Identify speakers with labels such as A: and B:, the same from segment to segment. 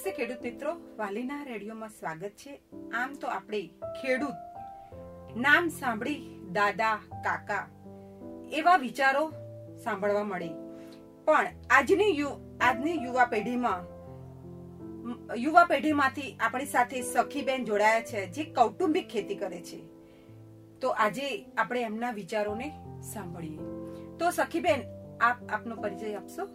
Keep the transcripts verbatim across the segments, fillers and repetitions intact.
A: નમસ્તે ખેડૂત મિત્રો, વાલીના રેડિયોમાં સ્વાગત છે। આમ તો આપણે ખેડૂત નામ સાંભળી દાદા કાકા એવા વિચારો સાંભળવા મળે, પણ આજની આજની યુવા પેઢીમાં યુવા પેઢીમાંથી આપણી સાથે સખીબેન જોડાયા છે, જે કૌટુંબિક ખેતી કરે છે। તો આજે આપણે એમના વિચારોને સાંભળીએ। તો સખીબેન, આપ આપનો પરિચય આપશો?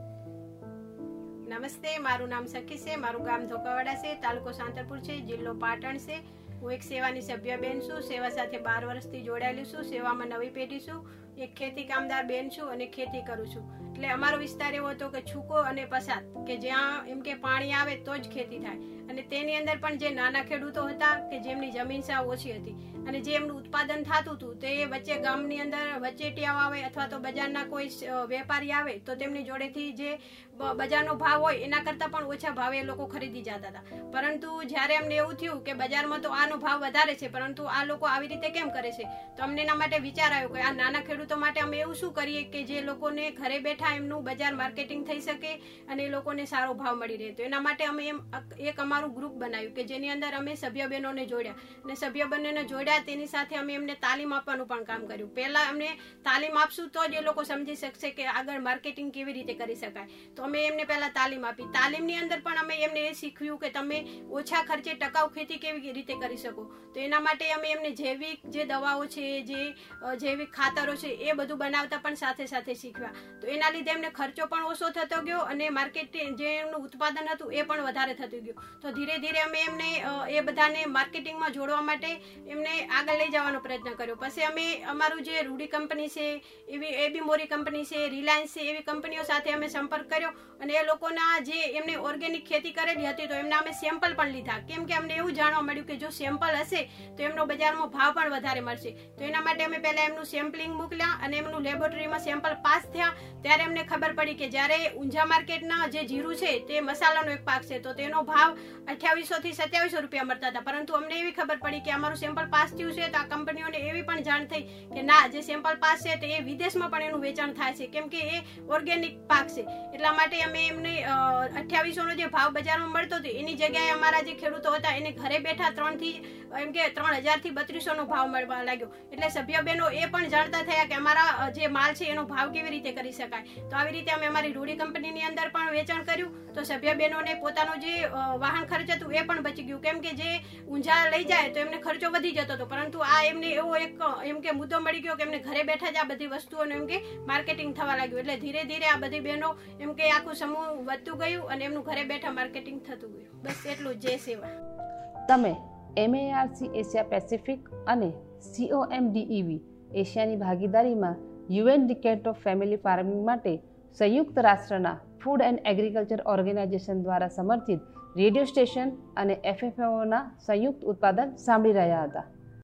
B: નમસ્તે, મારું નામ સખી છે, મારું ગામ ધોકાવાડા છે, તાલુકો સાંતરપુર છે, જિલ્લો પાટણ છે। હું એક સેવાની સભ્ય બેન છું, સેવા સાથે બાર વર્ષથી જોડાયેલી છું, સેવામાં નવી પેઢી છું, એક ખેતી કામદાર બેન છું અને ખેતી કરું છું। એટલે અમારો વિસ્તાર એવો હતો કે છૂકો અને પસાત, કે જ્યાં એમ કે પાણી આવે તો જ ખેતી થાય, અને તેની અંદર પણ જે નાના ખેડૂતો હતા કે જેમની જમીન સાવ ઓછી હતી અને જે એમનું ઉત્પાદન થતું હતું તે વચ્ચે ગામની અંદર વચેટિયાઓ આવે અથવા તો બજારના કોઈ વેપારી આવે તો તેમની જોડેથી જે બજારનો ભાવ હોય એના કરતાં પણ ઓછા ભાવે એ લોકો ખરીદી જતા હતા। પરંતુ જ્યારે અમને એવું થયું કે બજારમાં તો આનો ભાવ વધારે છે, પરંતુ આ લોકો આવી રીતે કેમ કરે છે, તો અમને એના માટે વિચાર આવ્યો કે આ નાના ખેડૂતો માટે અમે એવું શું કરીએ કે જે લોકોને ઘરે બેઠા એમનું બજાર માર્કેટિંગ થઈ શકે અને એ લોકોને સારો ભાવ મળી રહે। તો એના માટે અમે એમ એક અમારું ગ્રુપ બનાવ્યું કે જેની અંદર અમે સભ્ય બહેનોને જોડ્યા અને સભ્ય બહેનોને જોડ્યા તેની સાથે અમે એમને તાલીમ આપવાનું પણ કામ કર્યું। પહેલા અમને તાલીમ આપશું તો જ એ લોકો સમજી શકશે કે આગળ માર્કેટિંગ કેવી રીતે કરી શકાય, તો અમે એમને પહેલા તાલીમ આપી। તાલીમની અંદર પણ અમે એમને એ શીખવ્યું કે તમે ઓછા ખર્ચે ટકાઉ ખેતી કેવી રીતે કરી શકો, તો એના માટે અમે એમને જૈવિક જે દવાઓ છે, જે જૈવિક ખાતરો છે એ બધું બનાવતા પણ સાથે સાથે શીખવ્યા। તો એના લીધે એમને ખર્ચો પણ ઓછો થતો ગયો અને માર્કેટ જે એમનું ઉત્પાદન હતું એ પણ વધારે થતું ગયું। તો ધીરે ધીરે અમે એમને એ બધાને માર્કેટિંગમાં જોડવા માટે એમને આગળ લઈ જવાનો પ્રયત્ન કર્યો। પછી અમે અમારું જે રૂડી કંપની છે, એવી એબી મોરી કંપની છે, રિલાયન્સ છે, એવી કંપનીઓ સાથે અમે સંપર્ક કર્યો અને એ લોકોના જે એમને ઓર્ગેનિક ખેતી કરેલી હતી તો એમના અમે સેમ્પલ પણ લીધા, કેમ કે અમને એવું જાણવા મળ્યું કે જો સેમ્પલ હશે તો એમનો બજારમાં ભાવ પણ વધારે મળશે। તો એના માટે અમે પહેલા એમનું સેમ્પલિંગ મોકલ્યા અને એમનું લેબોરેટરીમાં સેમ્પલ પાસ થયા ત્યારે અમને ખબર પડી કે જ્યારે ઊંઝા માર્કેટના જે જીરું છે તે મસાલાનો એક પાક છે તો તેનો ભાવ અઠ્યાવીસો થી સત્યાવીસો રૂપિયા મળતા હતા, પરંતુ અમને એવી ખબર પડી કે અમારું સેમ્પલ પાસ થયું છે તો આ કંપનીઓને એવી પણ જાણ થઈ કે ના, જે સેમ્પલ પાસ છે તો એ વિદેશમાં પણ એનું વેચાણ થાય છે, કેમ કે એ ઓર્ગેનિક પાક છે। એટલા માટે અમે એમને અઠ્યાવીસો નો જે ભાવ બજારમાં મળતો હતો એની જગ્યાએ અમારા જે ખેડૂતો હતા એને ઘરે બેઠા ત્રણ થી એમ કે ત્રણ હજાર થી બત્રીસો નો ભાવ મળવા લાગ્યો। એટલે સભ્ય બહેનો એ પણ જાણતા થયા કે અમારા જે માલ છે એનો ભાવ કેવી રીતે કરી શકાય। તો આવી રીતે અમે અમારી રૂડી કંપનીની અંદર પણ વેચાણ કર્યું તો સભ્ય બહેનોને પોતાનો જે વાહન ખર્ચ હતું એ પણ બચી ગયું, કેમ કે જે ઊંઝા લઈ જાય તો એમને ખર્ચો વધી જતો હતો, પરંતુ આ એમને એવો એક એમ કે મુદ્દો મળી ગયો કે એમને ઘરે બેઠા જ આ બધી વસ્તુઓનું એમ કે માર્કેટિંગ થવા લાગ્યું। એટલે ધીરે ધીરે આ બધી બહેનો એમ કે આખું સમૂહ વધતું ગયું અને એમનું ઘરે બેઠા માર્કેટિંગ થતું ગયું। બસ એટલું જ, જય સેવા।
C: તમે એમએઆરસી એશિયા પેસિફિક અને સીઓએમડીઈવી એશિયાની ભાગીદારીમાં UN decade of family farming માટે સંયુક્ત રાષ્ટ્રના ફૂડ એન્ડ એગ્રીકલ્ચર ઓર્ગેનાઇઝેશન દ્વારા સમર્થિત રેડિયો સ્ટેશન અને એફએફએઓના સંયુક્ત ઉત્પાદન સાંભળી રહ્યા હતા।